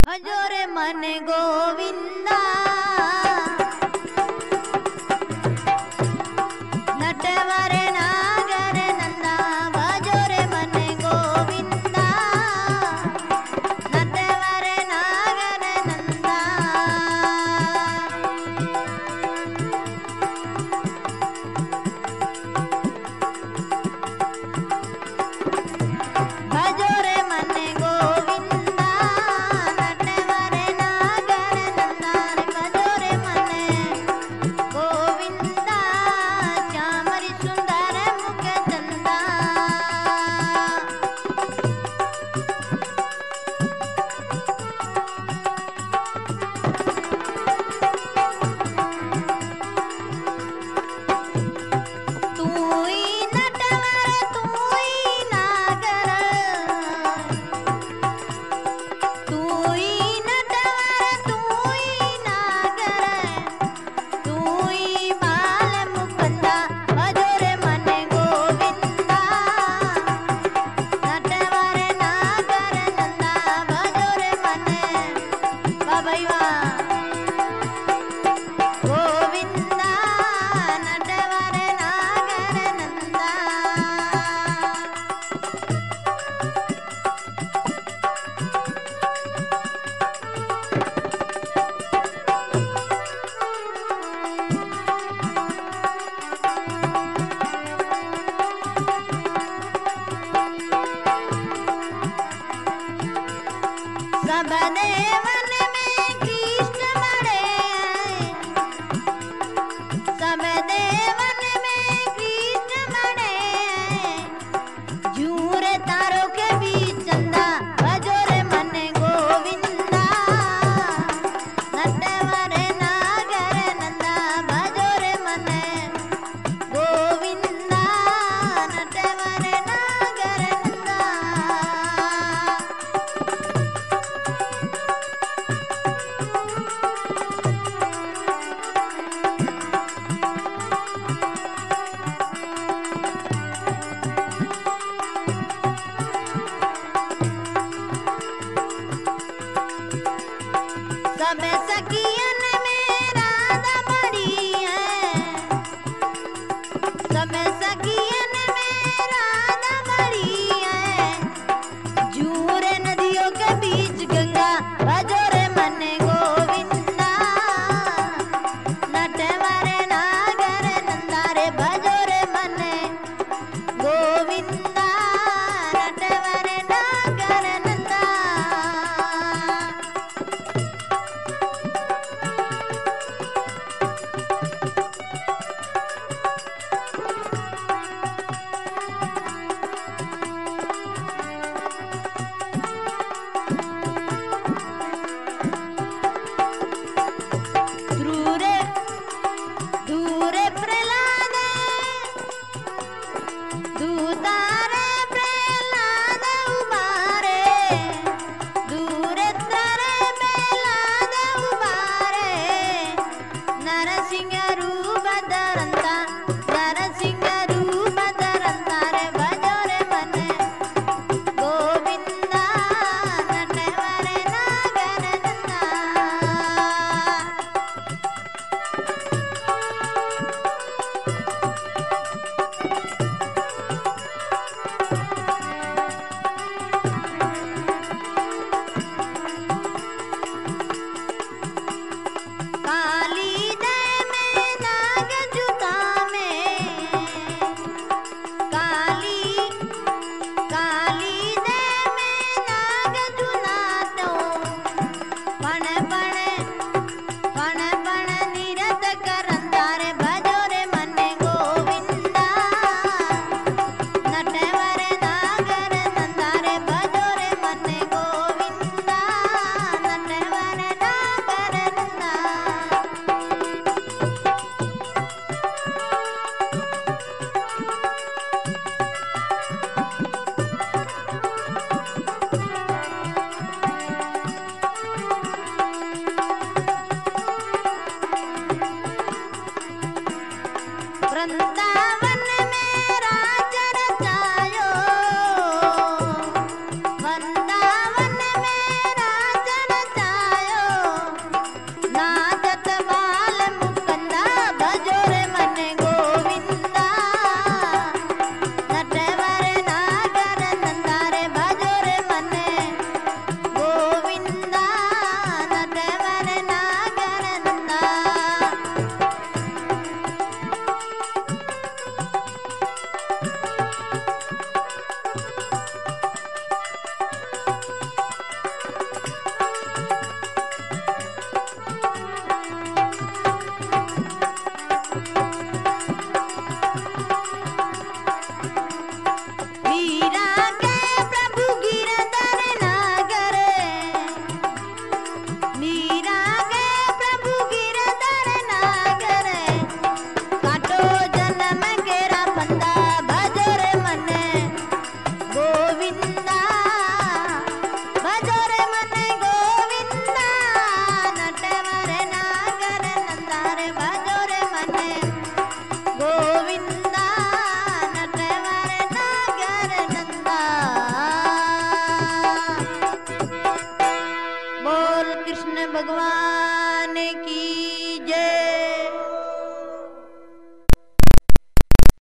भजोरे मन गोविंदा नटवर नागर नंदा भजोरे मन गोविंदा नटवर नागर नंदा भजोरे मन गोविंदा नटवर नागर नंदा भजोरे मन गोविंदा श्यामरी सुंदर मुख चंदा तू ही नटवर तू ही नागर तू ही नटवर तू ही नागर तू ही बाल मुकुंदा भजोरे मन गोविंदा नटवर नागर नंदा भजोरे मन बाबैवा गोविंदा नटवर नागर नंदा सब देवन में कृष्ण बड़े सब देवन में कृष्ण बड़े झूरे तारों के बीच चंदा भजोरे मन गोविंदा नटवर नागर नंदा भजोरे मन गोविंदा नटवर नागर नंदा सब सखियन में राधा बड़ी है सब सखियन में राधा बड़ी है झूरे नदियों के बीच गंगा भजोरे मन गोविंदा नटवर नागर नंदा रे भजोरे मन गोविंदा नटवर नागर नंदा मन गोविंदा नटवर नागर नंदा रे भजो रे मन गोविंदा नटवर नागर नंदा। बोल कृष्ण भगवान की